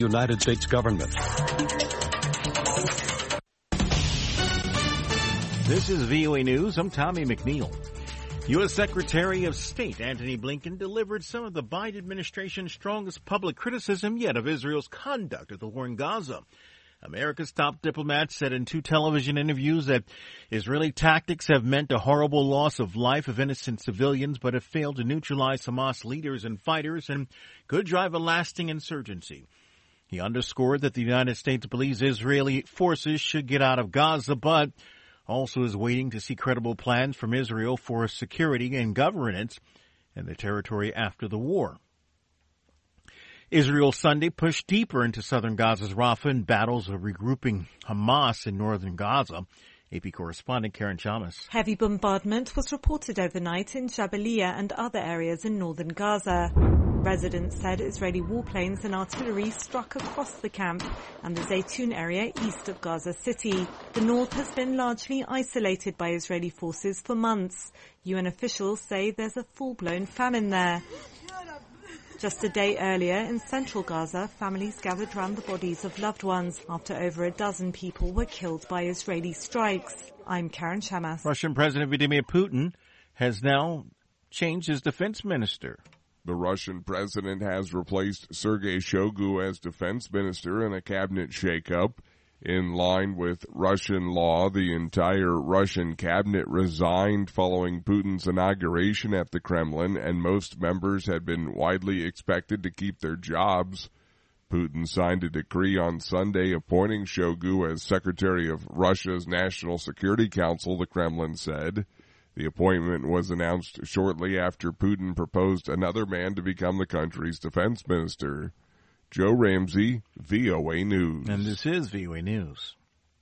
United States government. This is VOA News. I'm Tommy McNeil. U.S. Secretary of State Antony Blinken delivered some of the Biden administration's strongest public criticism yet of Israel's conduct of the war in Gaza. America's top diplomat said in two television interviews that Israeli tactics have meant a horrible loss of life of innocent civilians, but have failed to neutralize Hamas leaders and fighters and could drive a lasting insurgency. He underscored that the United States believes Israeli forces should get out of Gaza, but also is waiting to see credible plans from Israel for security and governance in the territory after the war. Israel Sunday pushed deeper into southern Gaza's Rafah in battles of regrouping Hamas in northern Gaza. AP correspondent Karen Chamas. Heavy bombardment was reported overnight in Jabalia and other areas in northern Gaza. Residents said Israeli warplanes and artillery struck across the camp and the Zaytun area east of Gaza City. The north has been largely isolated by Israeli forces for months. UN officials say there's a full-blown famine there. Just a day earlier, in central Gaza, families gathered round the bodies of loved ones after over a dozen people were killed by Israeli strikes. I'm Karen Chamas. Russian President Vladimir Putin has now changed his defense minister. The Russian president has replaced Sergei Shoigu as defense minister in a cabinet shakeup. In line with Russian law, the entire Russian cabinet resigned following Putin's inauguration at the Kremlin, and most members had been widely expected to keep their jobs. Putin signed a decree on Sunday appointing Shoigu as secretary of Russia's National Security Council, the Kremlin said. The appointment was announced shortly after Putin proposed another man to become the country's defense minister. Joe Ramsey, VOA News. And this is VOA News.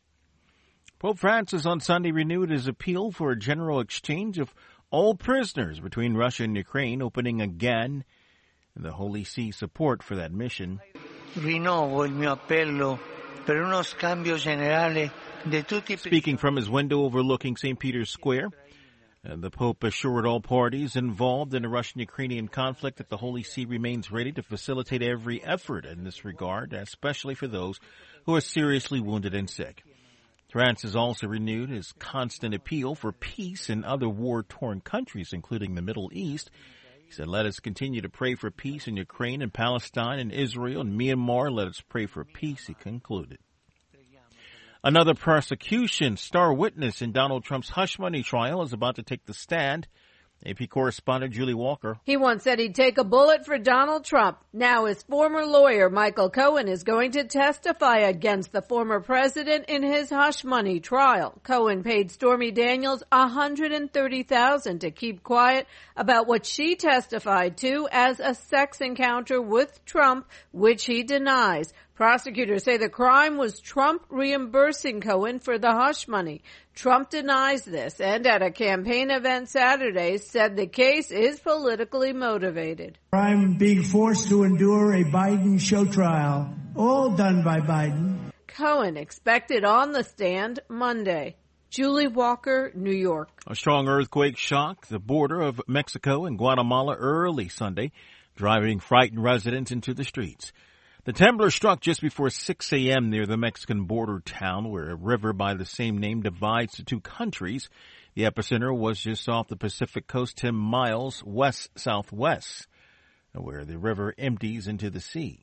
Pope Francis on Sunday renewed his appeal for a general exchange of all prisoners between Russia and Ukraine, opening again the Holy See support for that mission. Rinnovo il mio appello per uno scambio generale di tutti. Speaking from his window overlooking St. Peter's Square, the Pope assured all parties involved in the Russian-Ukrainian conflict that the Holy See remains ready to facilitate every effort in this regard, especially for those who are seriously wounded and sick. Francis also renewed his constant appeal for peace in other war-torn countries, including the Middle East. He said, let us continue to pray for peace in Ukraine and Palestine and Israel and Myanmar. Let us pray for peace, he concluded. Another prosecution, star witness in Donald Trump's hush money trial, is about to take the stand. AP correspondent Julie Walker. He once said he'd take a bullet for Donald Trump. Now his former lawyer, Michael Cohen, is going to testify against the former president in his hush money trial. Cohen paid Stormy Daniels $130,000 to keep quiet about what she testified to as a sex encounter with Trump, which he denies. Prosecutors say the crime was Trump reimbursing Cohen for the hush money. Trump denies this and at a campaign event Saturday said the case is politically motivated. I'm being forced to endure a Biden show trial, all done by Biden. Cohen expected on the stand Monday. Julie Walker, New York. A strong earthquake shocked the border of Mexico and Guatemala early Sunday, driving frightened residents into the streets. The trembler struck just before 6 a.m. near the Mexican border town where a river by the same name divides the two countries. The epicenter was just off the Pacific coast 10 miles west-southwest, where the river empties into the sea.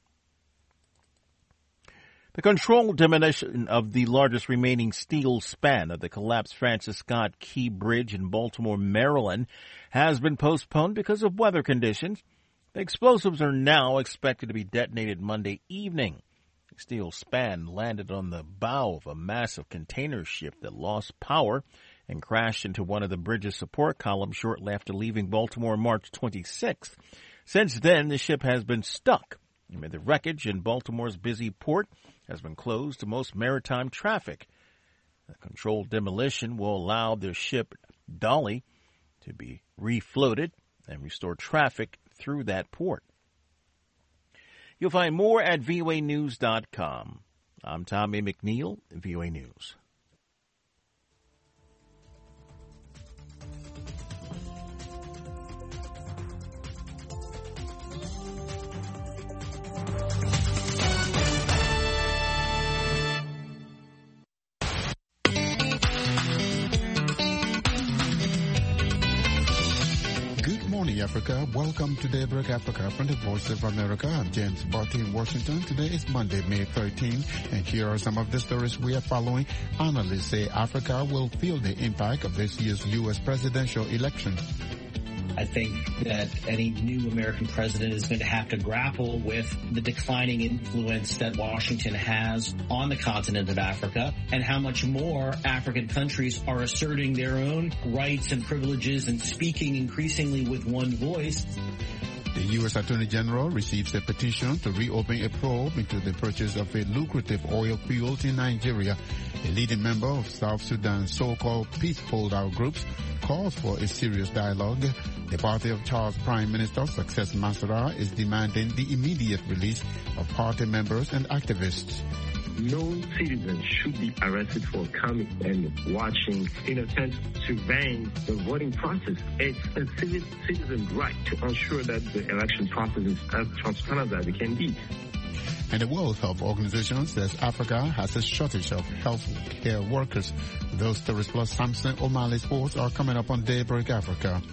The controlled demolition of the largest remaining steel span of the collapsed Francis Scott Key Bridge in Baltimore, Maryland, has been postponed because of weather conditions. The explosives are now expected to be detonated Monday evening. The steel span landed on the bow of a massive container ship that lost power and crashed into one of the bridge's support columns shortly after leaving Baltimore March 26th. Since then, the ship has been stuck. The wreckage in Baltimore's busy port has been closed to most maritime traffic. The controlled demolition will allow the ship Dolly to be refloated and restore traffic through that port. You'll find more at voanews.com. I'm Tommy McNeil, VOA News. Africa. Welcome to Daybreak Africa from the Voice of America. I'm James Barty in Washington. Today is Monday, May 13, and here are some of the stories we are following. Analysts say Africa will feel the impact of this year's U.S. presidential election. I think that any new American president is going to have to grapple with the declining influence that Washington has on the continent of Africa and how much more African countries are asserting their own rights and privileges and speaking increasingly with one voice. The U.S. Attorney General receives a petition to reopen a probe into the purchase of a lucrative oil field in Nigeria. A leading member of South Sudan's so-called peace holdout groups calls for a serious dialogue. The party of Chad's Prime Minister, Success Masra, is demanding the immediate release of party members and activists. No citizen should be arrested for coming and watching, in a sense, surveying the voting process. It's a citizen's right to ensure that the election process is as transparent as it can be. And the World Health Organization says Africa has a shortage of health care workers. Those stories plus Samson O'Malley Sports are coming up on Daybreak Africa.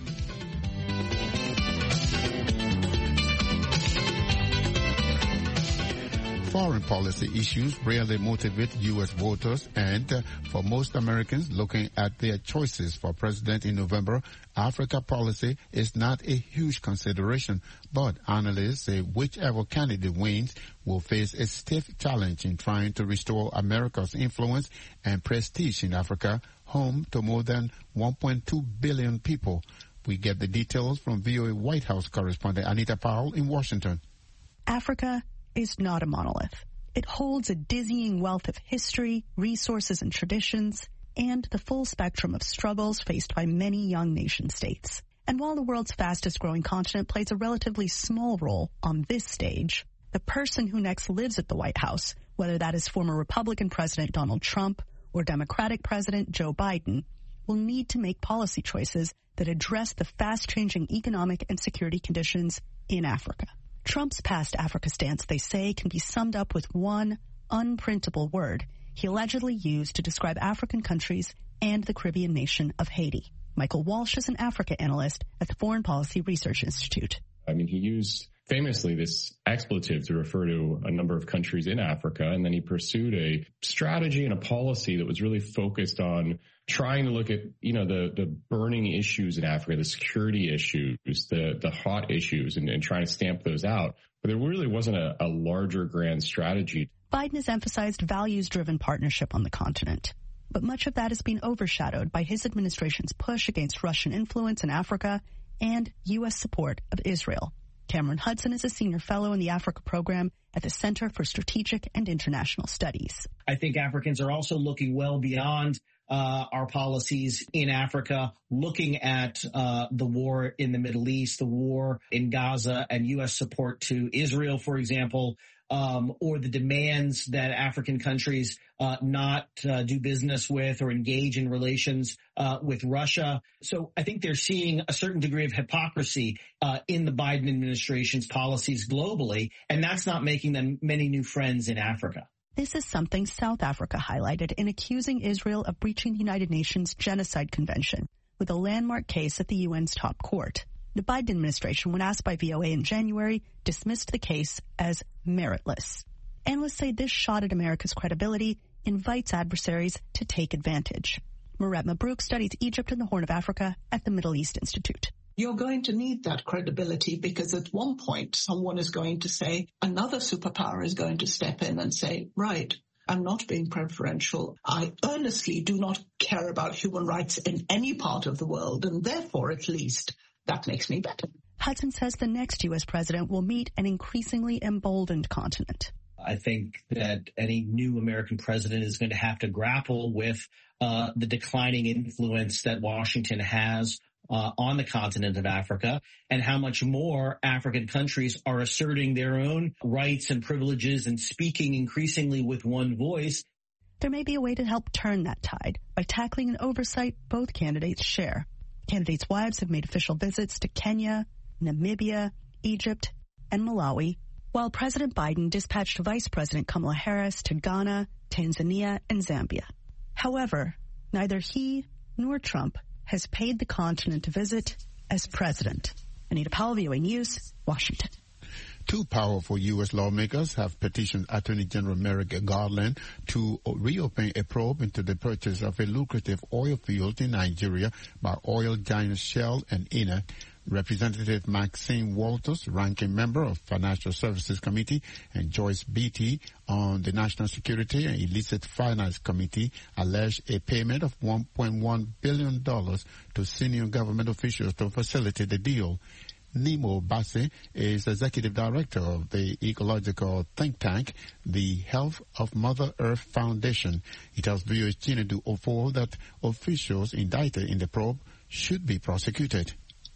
Foreign policy issues rarely motivate U.S. voters, and for most Americans looking at their choices for president in November, Africa policy is not a huge consideration. But analysts say whichever candidate wins will face a stiff challenge in trying to restore America's influence and prestige in Africa, home to more than 1.2 billion people. We get the details from VOA White House correspondent Anita Powell in Washington. Africa is not a monolith. It holds a dizzying wealth of history, resources, and traditions, and the full spectrum of struggles faced by many young nation-states. And while the world's fastest-growing continent plays a relatively small role on this stage, the person who next lives at the White House, whether that is former Republican President Donald Trump or Democratic President Joe Biden, will need to make policy choices that address the fast-changing economic and security conditions in Africa. Trump's past Africa stance, they say, can be summed up with one unprintable word he allegedly used to describe African countries and the Caribbean nation of Haiti. Michael Walsh is an Africa analyst at the Foreign Policy Research Institute. I mean, he used famously this expletive to refer to a number of countries in Africa, and then he pursued a strategy and a policy that was really focused on trying to look at, the burning issues in Africa, the security issues, the hot issues, and trying to stamp those out. But there really wasn't a larger grand strategy. Biden has emphasized values-driven partnership on the continent. But much of that has been overshadowed by his administration's push against Russian influence in Africa and U.S. support of Israel. Cameron Hudson is a senior fellow in the Africa program at the Center for Strategic and International Studies. I think Africans are also looking well beyond our policies in Africa, looking at the war in the Middle East, the war in Gaza, and U.S. support to Israel, for example, or the demands that African countries not do business with or engage in relations with Russia. So I think they're seeing a certain degree of hypocrisy in the Biden administration's policies globally, and that's not making them many new friends in Africa. This is something South Africa highlighted in accusing Israel of breaching the United Nations Genocide Convention with a landmark case at the UN's top court. The Biden administration, when asked by VOA in January, dismissed the case as meritless. Analysts say this shot at America's credibility invites adversaries to take advantage. Meret Mabrouk studies Egypt and the Horn of Africa at the Middle East Institute. You're going to need that credibility because at one point someone is going to say, another superpower is going to step in and say, right, I'm not being preferential. I earnestly do not care about human rights in any part of the world, and therefore, at least, that makes me better. Hudson says the next U.S. president will meet an increasingly emboldened continent. I think that any new American president is going to have to grapple with the declining influence that Washington has on the continent of Africa and how much more African countries are asserting their own rights and privileges and speaking increasingly with one voice. There may be a way to help turn that tide by tackling an oversight both candidates share. Candidates' wives have made official visits to Kenya, Namibia, Egypt, and Malawi, while President Biden dispatched Vice President Kamala Harris to Ghana, Tanzania, and Zambia. However, neither he nor Trump has paid the continent a visit as president. Anita Powell, VOA News, Washington. Two powerful U.S. lawmakers have petitioned Attorney General Merrick Garland to reopen a probe into the purchase of a lucrative oil field in Nigeria by oil giants Shell and Eni. Representative Maxine Walters, ranking member of Financial Services Committee, and Joyce Beatty on the National Security and Illicit Finance Committee alleged a payment of $1.1 billion to senior government officials to facilitate the deal. Nimo Bassey is executive director of the ecological think tank, the Health of Mother Earth Foundation. He tells VOA Chinedu Ofo that officials indicted in the probe should be prosecuted.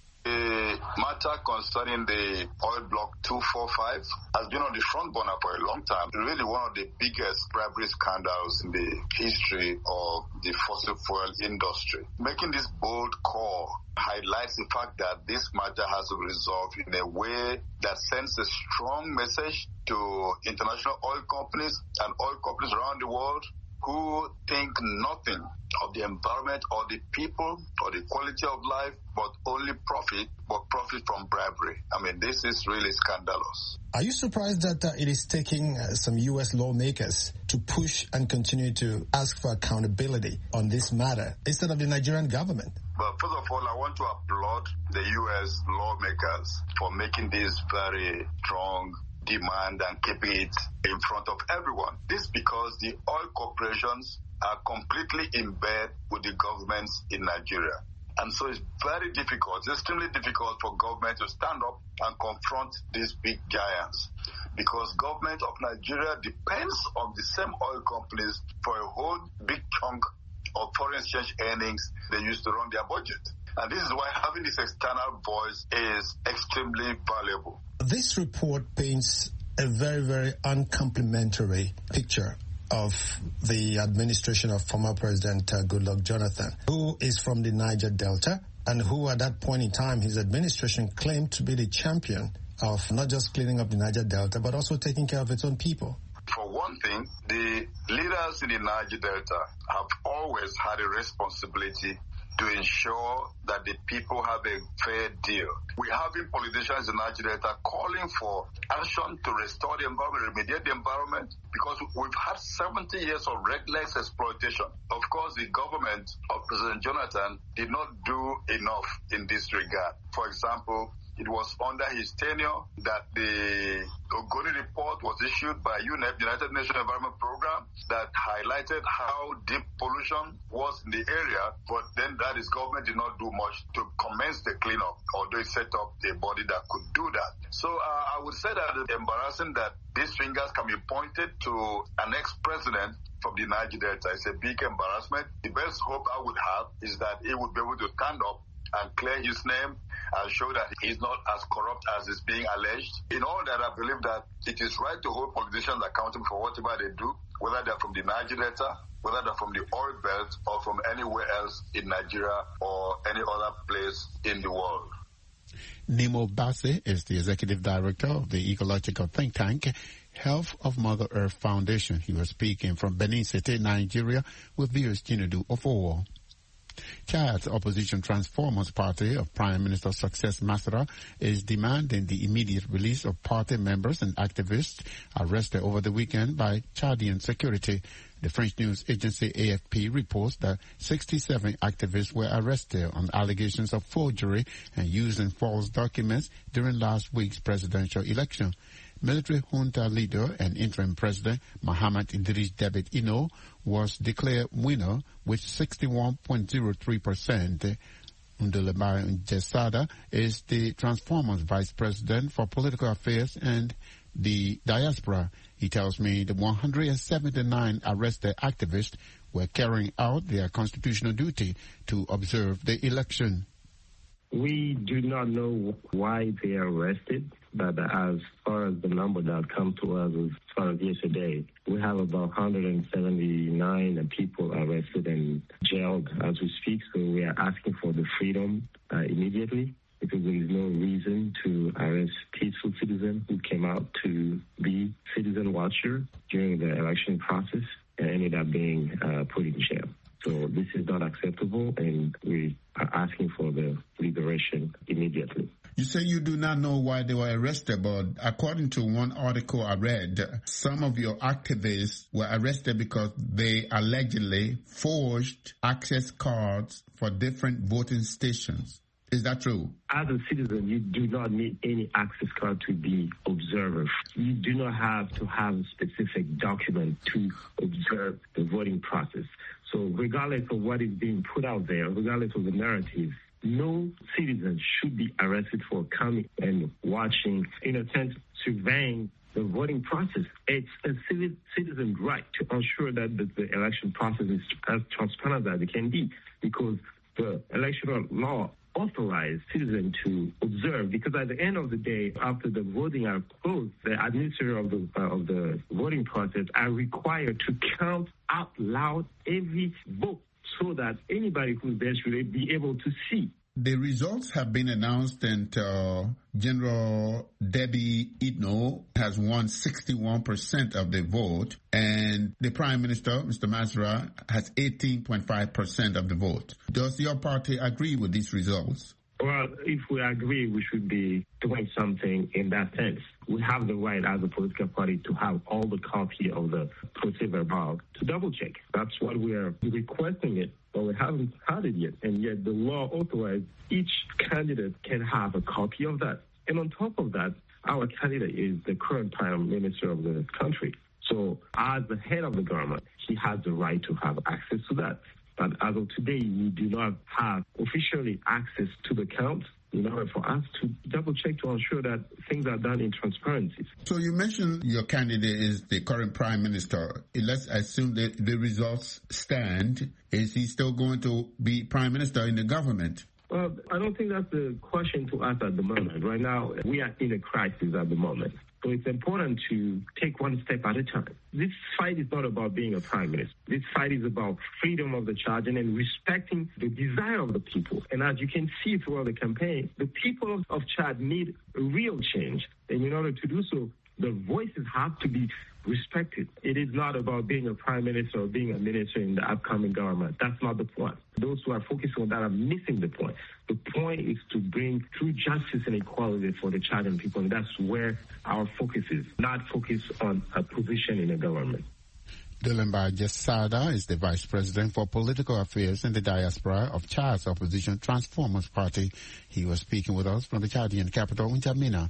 The matter concerning the oil block 245 has been on the front burner for a long time. Really one of the biggest bribery scandals in the history of the fossil fuel industry. Making this bold call highlights the fact that this matter has to be resolved in a way that sends a strong message to international oil companies and oil companies around the world who think nothing of the environment or the people or the quality of life, but only profit, but profit from bribery. I mean, this is really scandalous. Are you surprised that it is taking some U.S. lawmakers to push and continue to ask for accountability on this matter instead of the Nigerian government? But first of all, I want to applaud the U.S. lawmakers for making this very strong demand and keeping it in front of everyone. This because the oil corporations are completely in bed with the governments in Nigeria. And so it's very difficult, it's extremely difficult for government to stand up and confront these big giants, because government of Nigeria depends on the same oil companies for a whole big chunk of foreign exchange earnings they used to run their budget. And this is why having this external voice is extremely valuable. This report paints a very, very uncomplimentary picture of the administration of former President Goodluck Jonathan, who is from the Niger Delta and who at that point in time, his administration claimed to be the champion of not just cleaning up the Niger Delta, but also taking care of its own people. For one thing, the leaders in the Niger Delta have always had a responsibility to ensure that the people have a fair deal. We have politicians in Niger Delta calling for action to restore the environment, remediate the environment, because we've had 70 years of reckless exploitation. Of course, the government of President Jonathan did not do enough in this regard. For example, it was under his tenure that the Ogoni report was issued by UNEP, United Nations Environment Program, that highlighted how deep pollution was in the area, but then that his government did not do much to commence the cleanup, although it set up a body that could do that. So I would say that it's embarrassing that these fingers can be pointed to an ex-president from the Niger Delta. It's a big embarrassment. The best hope I would have is that he would be able to stand up and clear his name and show that he's not as corrupt as is being alleged. In all that, I believe that it is right to hold politicians accountable for whatever they do, whether they're from the Niger Delta, whether they're from the oil belt, or from anywhere else in Nigeria or any other place in the world. Nimo Bassey is the executive director of the ecological think tank, Health of Mother Earth Foundation. He was speaking from Benin City, Nigeria, with viewers Chinedu Ofo. Chad's opposition Transformers Party of Prime Minister Success Masra is demanding the immediate release of party members and activists arrested over the weekend by Chadian security. The French news agency AFP reports that 67 activists were arrested on allegations of forgery and using false documents during last week's presidential election. Military junta leader and interim president Mohamed Idris Deby Itno was declared winner with 61.03%. Nduleba Jesada is the Transformers vice president for political affairs and the diaspora. He tells me the 179 arrested activists were carrying out their constitutional duty to observe the election. We do not know why they are arrested, but as far as the number that come to us as far as yesterday, we have about 179 people arrested and jailed as we speak. So we are asking for the freedom immediately, because there is no reason to arrest peaceful citizens who came out to be citizen watcher during the election process and ended up being put in jail. So this is not acceptable, and we are asking for the liberation immediately. You say you do not know why they were arrested, but according to one article I read, some of your activists were arrested because they allegedly forged access cards for different voting stations. Is that true? As a citizen, you do not need any access card to be observer. You do not have to have a specific document to observe the voting process. So regardless of what is being put out there, regardless of the narrative, no citizen should be arrested for coming and watching, in a sense, surveying the voting process. It's a citizen's right to ensure that the election process is as transparent as it can be, because the electoral law authorizes citizens to observe, because at the end of the day, after the voting are closed, the administrator of the voting process are required to count out loud every vote so that anybody who's there should be able to see. The results have been announced, and General Debbie Itno has won 61% of the vote, and the Prime Minister, Mr. Masra, has 18.5% of the vote. Does your party agree with these results? Well, if we agree, we should be doing something in that sense. We have the right as a political party to have all the copy of the procès-verbal to double check. That's what we are requesting it, but we haven't had it yet. And yet the law authorizes each candidate can have a copy of that. And on top of that, our candidate is the current Prime Minister of the country. So as the head of the government, he has the right to have access to that. But as of today, we do not have officially access to the count in order for us to double check to ensure that things are done in transparency. So you mentioned your candidate is the current Prime Minister. Let's assume that the results stand. Is he still going to be Prime Minister in the government? Well, I don't think that's the question to ask at the moment. Right now, we are in a crisis at the moment. So it's important to take one step at a time. This fight is not about being a prime minister. This fight is about freedom of the charge and respecting the desire of the people. And as you can see throughout the campaign, the people of Chad need a real change. And in order to do so, the voices have to be respected. It is not about being a prime minister or being a minister in the upcoming government. That's not the point. Those who are focused on that are missing the point. The point is to bring true justice and equality for the Chadian people, and that's where our focus is, not focus on a position in the government. Dulemba Jesada is the Vice President for Political Affairs in the diaspora of Chad's opposition Transformers Party. He was speaking with us from the Chadian capital, N'Djamena.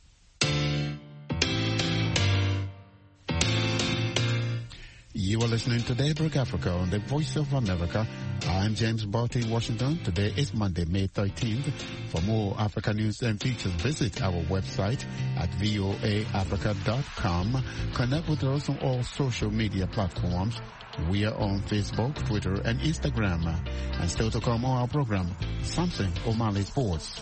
You are listening to Daybreak Africa on the Voice of America. I'm James Barty in Washington. Today is Monday, May 13th. For more Africa news and features, visit our website at voaafrica.com. Connect with us on all social media platforms. We are on Facebook, Twitter, and Instagram. And still to come on our program, Samson O'Malley Sports.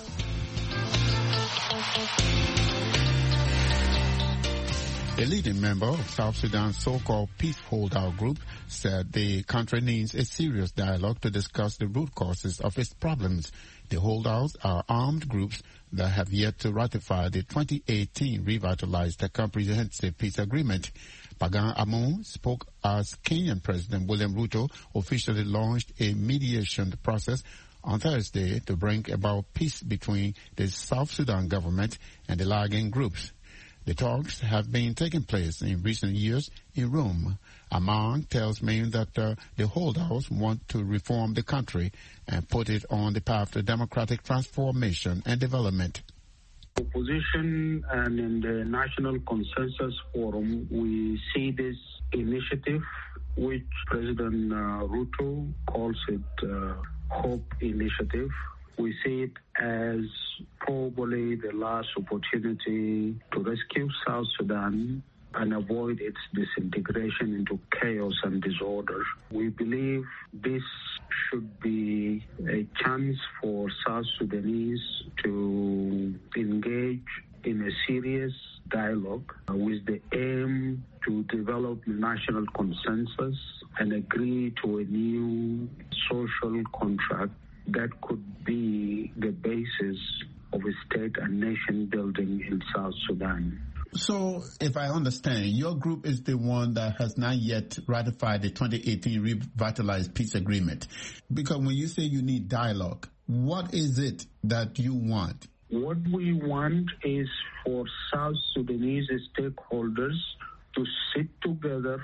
A leading member of South Sudan's so-called peace holdout group said the country needs a serious dialogue to discuss the root causes of its problems. The holdouts are armed groups that have yet to ratify the 2018 revitalized comprehensive peace agreement. Pagan Amon spoke as Kenyan President William Ruto officially launched a mediation process on Thursday to bring about peace between the South Sudan government and the lagging groups. The talks have been taking place in recent years in Rome. Amang tells me that the holdouts want to reform the country and put it on the path to democratic transformation and development. Opposition and in the National Consensus Forum, we see this initiative, which President Ruto calls it Hope Initiative. We see it as probably the last opportunity to rescue South Sudan and avoid its disintegration into chaos and disorder. We believe this should be a chance for South Sudanese to engage in a serious dialogue with the aim to develop national consensus and agree to a new social contract that could be the basis of a state and nation building in South Sudan. So, if I understand, your group is the one that has not yet ratified the 2018 revitalized peace agreement. Because when you say you need dialogue, what is it that you want? What we want is for South Sudanese stakeholders to sit together,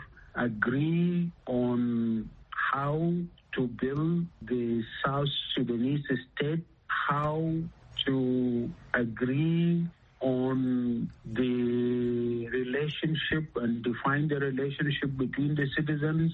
agree on how to build the South Sudanese state, how to agree on the relationship and define the relationship between the citizens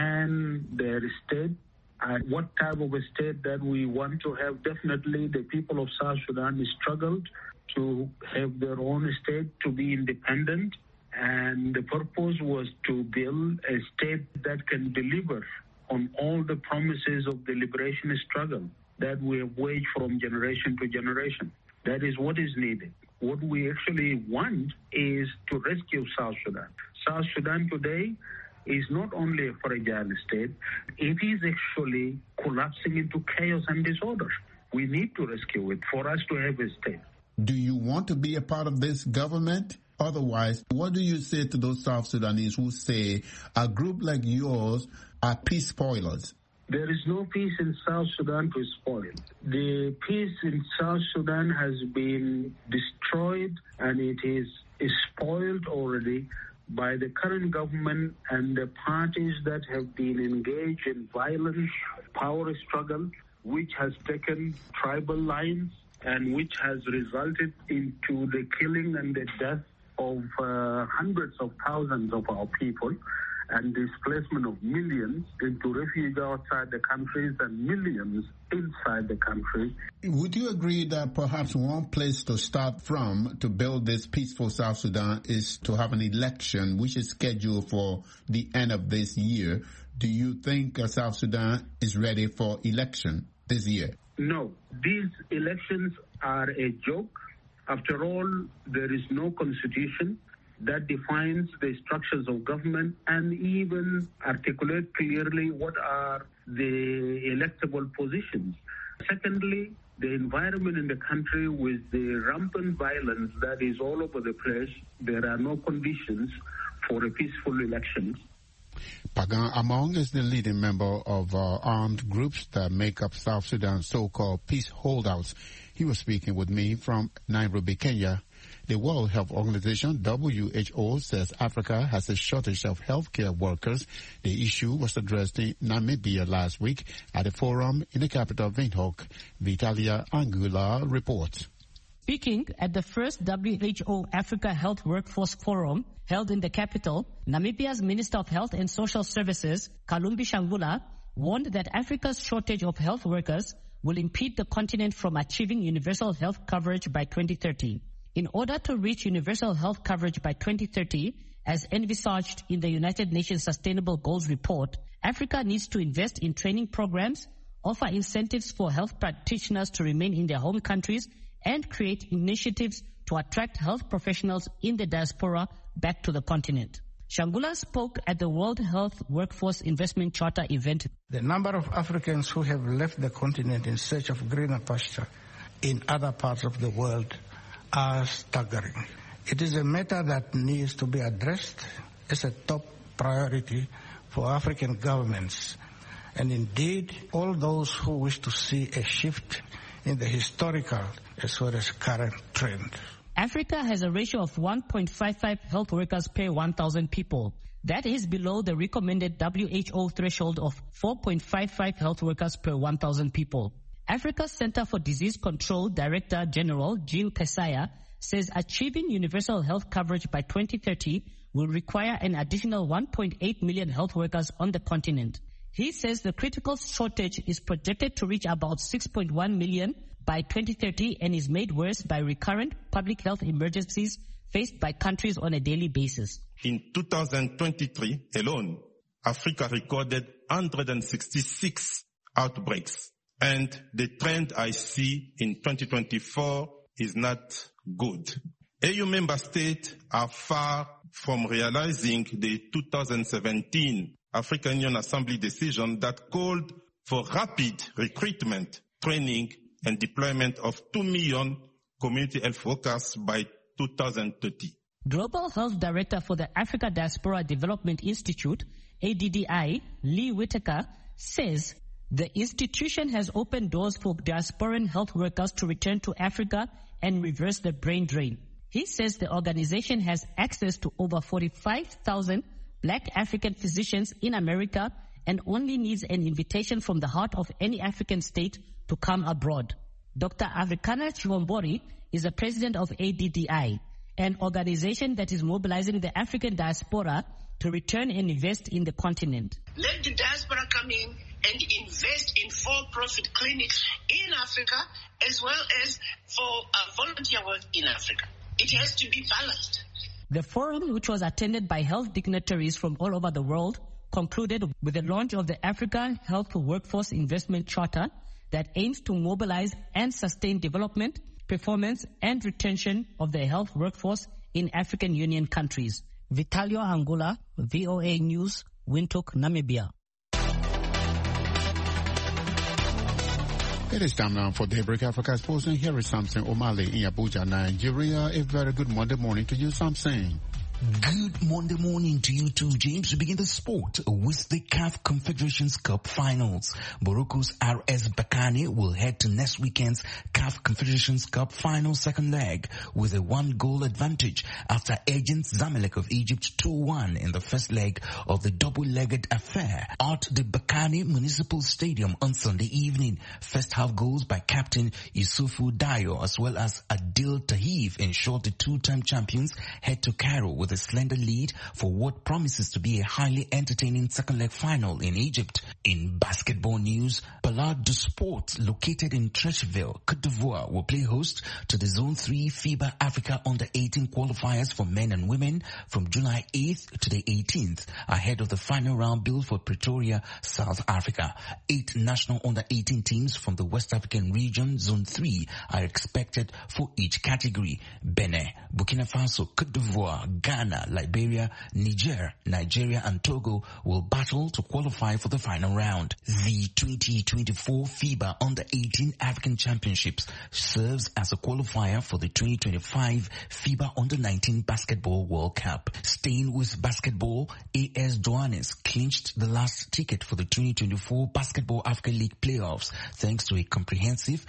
and their state, and what type of a state that we want to have. Definitely the people of South Sudan struggled to have their own state, to be independent, and the purpose was to build a state that can deliver on all the promises of the liberation struggle that we have waged from generation to generation. That is what is needed. What we actually want is to rescue South Sudan. South Sudan today is not only a fragile state, it is actually collapsing into chaos and disorder. We need to rescue it for us to have a state. Do you want to be a part of this government? Otherwise, what do you say to those South Sudanese who say a group like yours are peace spoilers? There is no peace in South Sudan to spoil. The peace in South Sudan has been destroyed, and it is spoiled already by the current government and the parties that have been engaged in violent power struggle, which has taken tribal lines and which has resulted into the killing and the death of hundreds of thousands of our people, and displacement of millions into refuge outside the countries and millions inside the country. Would you agree that perhaps one place to start from to build this peaceful South Sudan is to have an election which is scheduled for the end of this year? Do you think South Sudan is ready for election this year? No, these elections are a joke. After all, there is no constitution that defines the structures of government and even articulate clearly what are the electable positions. Secondly, the environment in the country with the rampant violence that is all over the place, there are no conditions for a peaceful election. Pagan Among is the leading member of armed groups that make up South Sudan's so-called peace holdouts. He was speaking with me from Nairobi, Kenya. The World Health Organization, WHO, says Africa has a shortage of healthcare workers. The issue was addressed in Namibia last week at a forum in the capital of Windhoek. Vitalia Angula reports. Speaking at the first WHO Africa Health Workforce Forum held in the capital, Namibia's Minister of Health and Social Services, Kalumbi Shangula, warned that Africa's shortage of health workers will impede the continent from achieving universal health coverage by 2030. In order to reach universal health coverage by 2030, as envisaged in the United Nations Sustainable Goals report, Africa needs to invest in training programs, offer incentives for health practitioners to remain in their home countries, and create initiatives to attract health professionals in the diaspora back to the continent. Shangula spoke at the World Health Workforce Investment Charter event. The number of Africans who have left the continent in search of greener pasture in other parts of the world are staggering. It is a matter that needs to be addressed as a top priority for African governments, and indeed all those who wish to see a shift in the historical as well as current trend. Africa has a ratio of 1.55 health workers per 1,000 people. That is below the recommended WHO threshold of 4.55 health workers per 1,000 people. Africa's Center for Disease Control Director General Jean Kesaya says achieving universal health coverage by 2030 will require an additional 1.8 million health workers on the continent. He says the critical shortage is projected to reach about 6.1 million by 2030 and is made worse by recurrent public health emergencies faced by countries on a daily basis. In 2023 alone, Africa recorded 166 outbreaks. And the trend I see in 2024 is not good. AU member states are far from realizing the 2017 African Union Assembly decision that called for rapid recruitment, training, and deployment of 2 million community health workers by 2030. Global Health Director for the Africa Diaspora Development Institute, ADDI, Lee Whitaker, says the institution has opened doors for diasporan health workers to return to Africa and reverse the brain drain. He says the organization has access to over 45,000 Black African physicians in America and only needs an invitation from the heart of any African state to come abroad. Dr. Africana Chivombori is the president of ADDI, an organization that is mobilizing the African diaspora to return and invest in the continent. Let the diaspora come in and invest in for-profit clinics in Africa as well as for volunteer work in Africa. It has to be balanced. The forum, which was attended by health dignitaries from all over the world, concluded with the launch of the Africa Health Workforce Investment Charter that aims to mobilize and sustain development, performance, and retention of the health workforce in African Union countries. Vitalio Angola, VOA News, Windhoek, Namibia. It is time now for Daybreak Africa Sports, and here is Samson O'Malley in Abuja, Nigeria. A very good Monday morning to you, Samson. Good Monday morning to you too, James. We begin the sport with the CAF Confederations Cup finals. Morocco's RS Berkane will head to next weekend's CAF Confederations Cup final second leg with a 1-goal advantage after edging Zamalek of Egypt 2-1 in the first leg of the double-legged affair at the Berkane Municipal Stadium on Sunday evening. First half goals by captain Yusufu Dayo as well as Adil Tahif ensured the two-time champions head to Cairo with a slender lead for what promises to be a highly entertaining second leg final in Egypt. In basketball news, Ballade du Sport, located in Treichville, Côte d'Ivoire, will play host to the Zone 3 FIBA Africa Under-18 qualifiers for men and women from July 8th to the 18th, ahead of the final round billed for Pretoria, South Africa. 8 national Under-18 teams from the West African region, Zone 3, are expected for each category. Benin, Burkina Faso, Côte d'Ivoire, Ghana, Liberia, Niger, Nigeria and Togo will battle to qualify for the final round. The 2024 FIBA Under-18 African Championships serves as a qualifier for the 2025 FIBA Under-19 Basketball World Cup. Staying with basketball, AS Douanes clinched the last ticket for the 2024 Basketball Africa League playoffs thanks to a comprehensive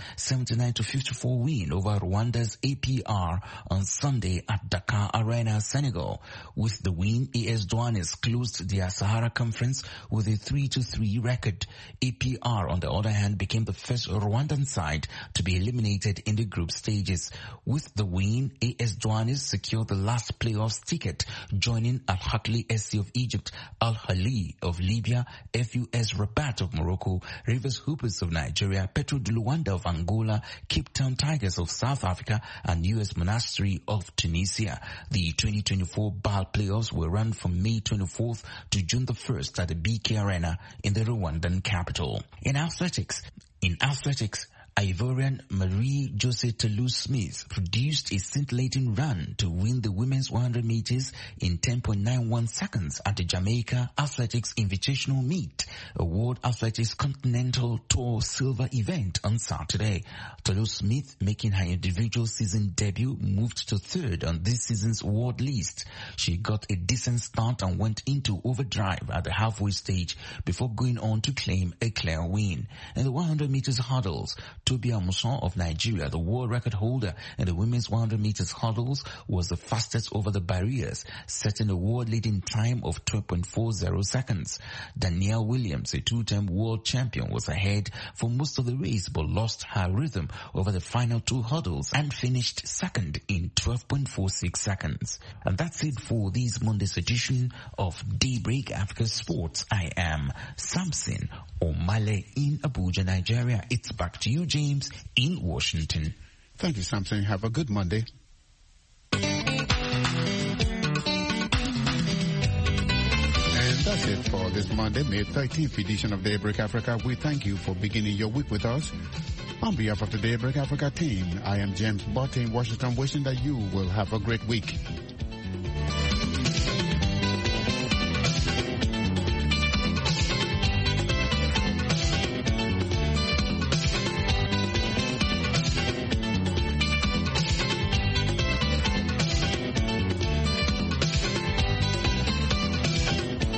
79-54 win over Rwanda's APR on Sunday at Dakar Arena, Senegal. With the win, AS Douanes closed their Sahara Conference with a 3-3 record. APR, on the other hand, became the first Rwandan side to be eliminated in the group stages. With the win, AS Douanes secured the last playoffs ticket, joining Al Hakli SC of Egypt, Al Ahly of Libya, FUS Rabat of Morocco, Rivers Hoopers of Nigeria, Petro de Luanda of Angola, Cape Town Tigers of South Africa, and US Monastery of Tunisia. The 2024 BAL playoffs will run from May 24th to June the 1st at the BK Arena in the Rwandan capital. In athletics, Ivorian Marie-José Toulouse-Smith produced a scintillating run to win the women's 100 meters in 10.91 seconds at the Jamaica Athletics Invitational Meet, a World Athletics Continental Tour silver event on Saturday. Toulouse-Smith, making her individual season debut, moved to third on this season's world list. She got a decent start and went into overdrive at the halfway stage before going on to claim a clear win. In the 100 meters hurdles, Tobi Amusan of Nigeria, the world record holder in the women's 100 meters hurdles, was the fastest over the barriers, setting a world-leading time of 12.40 seconds. Danielle Williams, a two-time world champion, was ahead for most of the race but lost her rhythm over the final 2 hurdles and finished second in 12.46 seconds. And that's it for this Monday's edition of Daybreak Africa Sports. I am Samson O'Malley in Abuja, Nigeria. It's back to you, James, in Washington. Thank you, Samson. Have a good Monday. And that's it for this Monday, May 13th edition of Daybreak Africa. We thank you for beginning your week with us. On behalf of the Daybreak Africa team, I am James Botte in Washington, wishing that you will have a great week.